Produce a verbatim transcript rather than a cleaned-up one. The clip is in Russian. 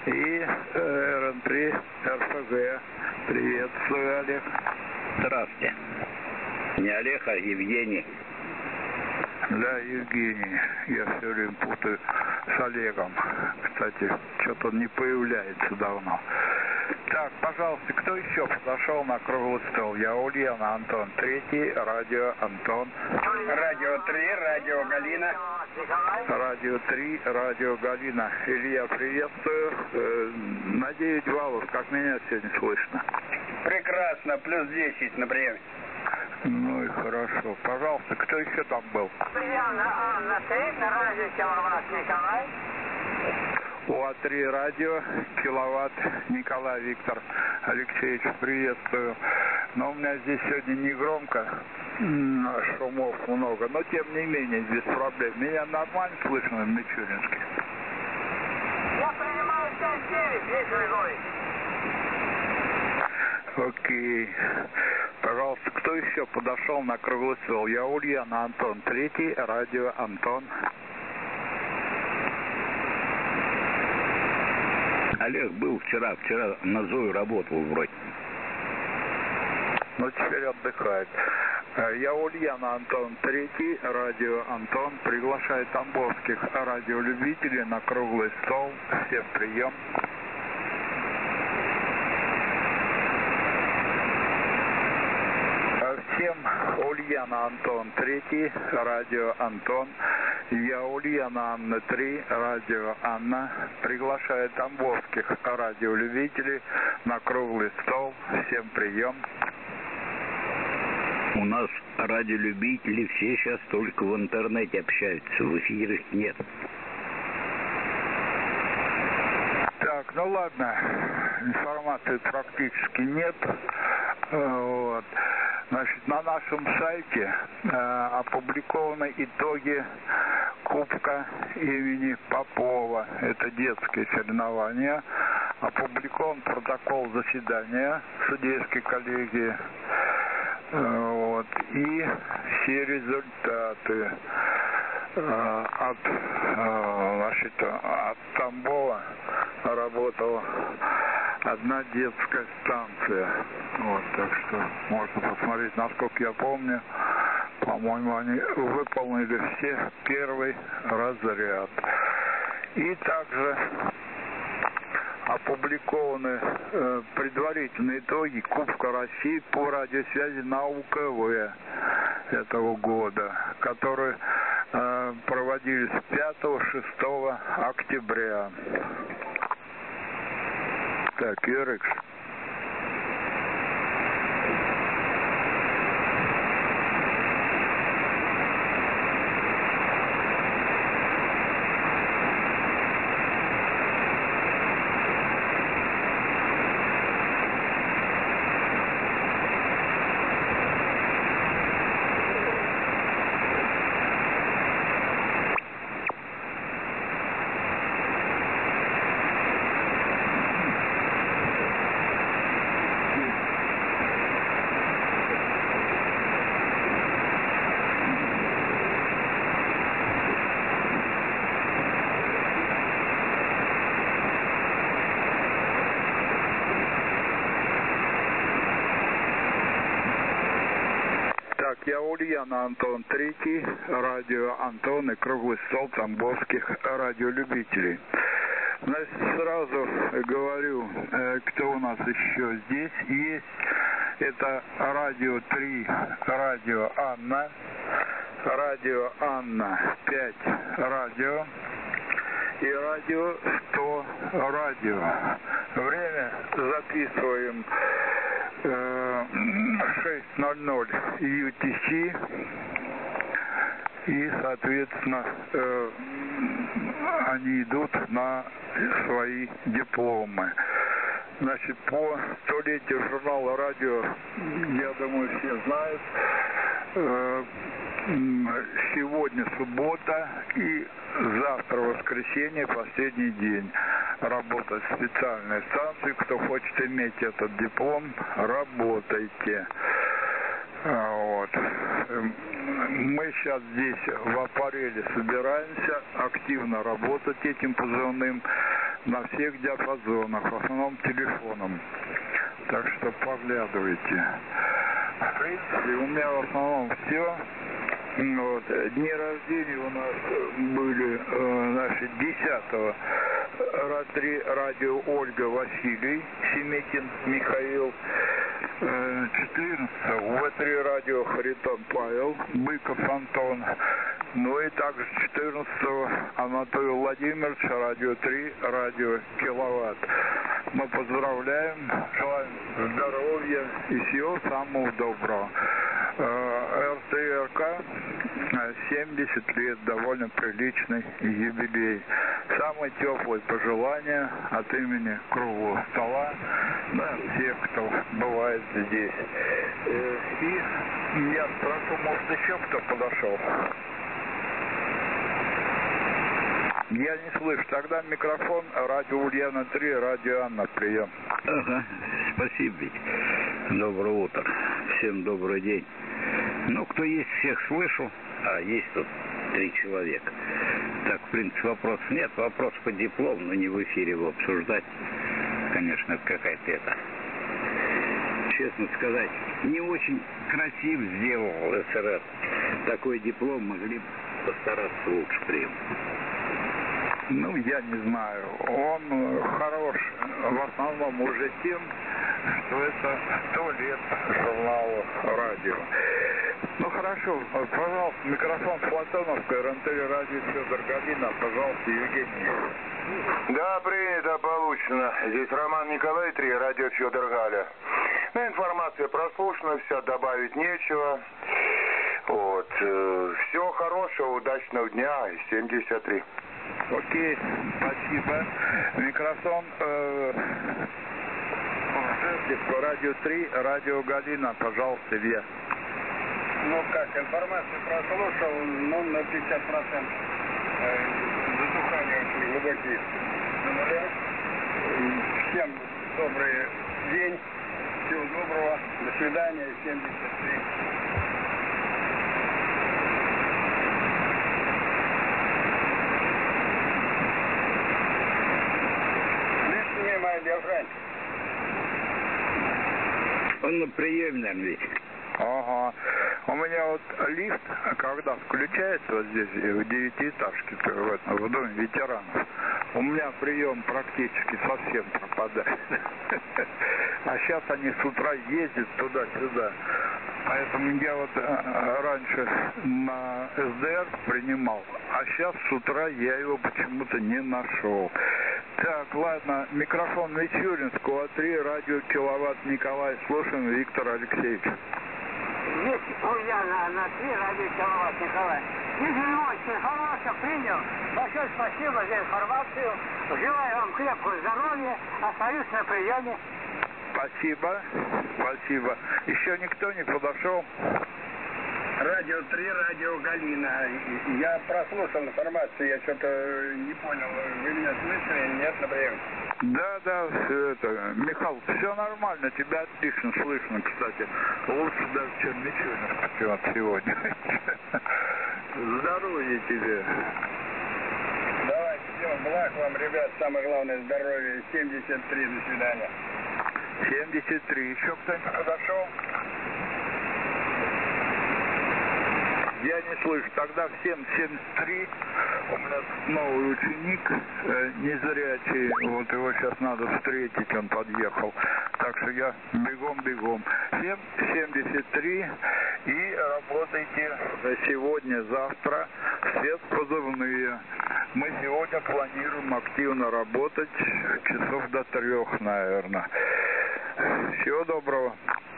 И э, эр эн три эр эф гэ. Приветствую, Олег. Здравствуйте. Не Олег, а Евгений. Да, Евгений. Я все время путаю с Олегом. Кстати, что-то он не появляется давно. Так, пожалуйста, кто еще подошел на круглый стол? Я Ульяна, Антон. Третий, радио Антон. Радио три, радио Галина. Радио три, радио Галина. Илья, приветствую. Э, на девять баллов, как меня сегодня слышно? Прекрасно, плюс десять на приеме. Ну и хорошо. Пожалуйста, кто еще там был? Анна три, на радио Киловатт Николай. УА три радио, Киловатт, Николай Виктор Алексеевич, приветствую. Но у меня здесь сегодня не громко, шумов много, но тем не менее, без проблем. Меня нормально слышно в Мичуринске? Я принимаю пять девять, Виктор Григорьевич. Окей. Пожалуйста, кто еще подошел на круглый стол? Я Ульяна, Антон. Третий, радио Антон. Олег был вчера, вчера на Зою работал вроде. Ну, теперь отдыхает. Я Ульяна, Антон. Третий, радио Антон. Приглашает тамбовских радиолюбителей на круглый стол. Всем прием. Всем Ульяна, Антон. Третий, радио Антон. Я Ульяна, Анна три, радио Анна. Приглашает тамбовских радиолюбителей на круглый стол. Всем прием. У нас радиолюбители все сейчас только в интернете общаются, в эфире их нет. Так, ну ладно, информации практически нет. Вот. Значит, на нашем сайте э, опубликованы итоги Кубка имени Попова. Это детские соревнования. Опубликован протокол заседания судейской коллегии. Э, вот. И все результаты э, от, э, значит, от Тамбова работала одна детская станция. Вот, так что можно посмотреть, насколько я помню, по-моему, они выполнили все первый разряд. И также опубликованы э, предварительные итоги Кубка России по радиосвязи на У К В этого года, которые э, проводились пятого-шестого октября. Так, Юрикс. Я Ульяна, Антон третий, радио Антон и круглый стол тамбовских радиолюбителей. Значит, сразу говорю, кто у нас еще здесь есть. Это радио три, радио Анна, радио Анна пять, радио и радио сто, радио. Время записываем шесть ноль ноль Ю Ти Си, и, соответственно, э, они идут на свои дипломы. Значит, по столетию журнала «Радио», я думаю, все знают, э, сегодня суббота и завтра воскресенье, последний день. Работать в специальной станции. Кто хочет иметь этот диплом, работайте. Вот. Мы сейчас здесь в аппареле собираемся активно работать этим позывным. на всех диапазонах, в основном телефоном. Так что поглядывайте. В принципе, у меня в основном все. Вот. Дни рождения у нас были, э, значит, десятого три радио Ольга Василий, Семетин Михаил, э, четырнадцатого вэ три радио Харитон Павел, Быков Антон, ну и также четырнадцатого Анатолий Владимирович, радио три, радио Киловатт. Мы поздравляем, желаем здоровья и всего самого доброго. эр тэ эр ка семьдесят лет, довольно приличный юбилей. Самые теплые пожелания от имени круглого стола, да, всех, кто бывает здесь. И я спрошу, может, еще кто подошел? Я не слышу. Тогда микрофон, радио Ульяна три, радио Анна, прием. Ага, спасибо, Вить. Доброе утро. Всем добрый день. Ну, кто есть, всех слышу, а есть тут три человека. Так, в принципе, вопросов нет. Вопрос по диплому, но не в эфире его обсуждать. Конечно, это какая-то это... Честно сказать, не очень красиво сделал эс эр эр. Такой диплом могли бы постараться лучше принять. Ну, я не знаю. Он хорош в основном уже тем, что это сто лет журнала радио. Ну, хорошо. Пожалуйста, микрофон Платоновка, эр эн тэ радио Федор Галина. Пожалуйста, Евгений. Да, принято, получено. Здесь Роман Николай, три, радио Федор Галя. Ну, информация прослушана, вся, добавить нечего. Вот. Всего хорошего, удачного дня. семьдесят три. Окей, спасибо. Микрофон э, радио три, радио Галина, пожалуйста, Илья. Ну как, информацию прослушал, ну на пятьдесят процентов. Э, затухания очень глубокие. Всем добрый день, всего доброго, до свидания, семьдесят три. Он на приеме, наверное, ведь. Ага. У меня вот лифт, когда включается вот здесь, в девятиэтажке, в, в доме ветеранов, у меня прием практически совсем пропадает. А сейчас они с утра ездят туда-сюда. Поэтому я вот раньше на эс дэ эр принимал, а сейчас с утра я его почему-то не нашел. Так, ладно, микрофон Мичуринского, три, радио Киловатт Николай, слушаем Виктор Алексеевич. Здесь Ульяна на три, радио Киловатт Николай. Игорь очень хорошо принял. Большое спасибо за информацию. Желаю вам крепкого здоровья. Остаюсь на приеме. Спасибо, спасибо. Еще никто не подошел? Радио три, радио Галина. Я прослушал информацию, я что-то не понял. Вы меня слышали или нет, например? Да, да, все это. Михаил, все нормально, тебя отлично слышно, кстати. Лучше даже, чем Мичуринский сегодня. Здоровья тебе. Давайте, все, благ вам, ребят, самое главное, здоровье. семьдесят три, до свидания. семьдесят три. Еще кто-нибудь подошел? Я не слышу. Тогда всем семьдесят три. У меня новый ученик, э, незрячий. Вот его сейчас надо встретить, он подъехал. Так что я бегом-бегом. Всем семьдесят три. И работайте сегодня, завтра. Все позывные. Мы сегодня планируем активно работать часов до трех, наверное. Всего доброго.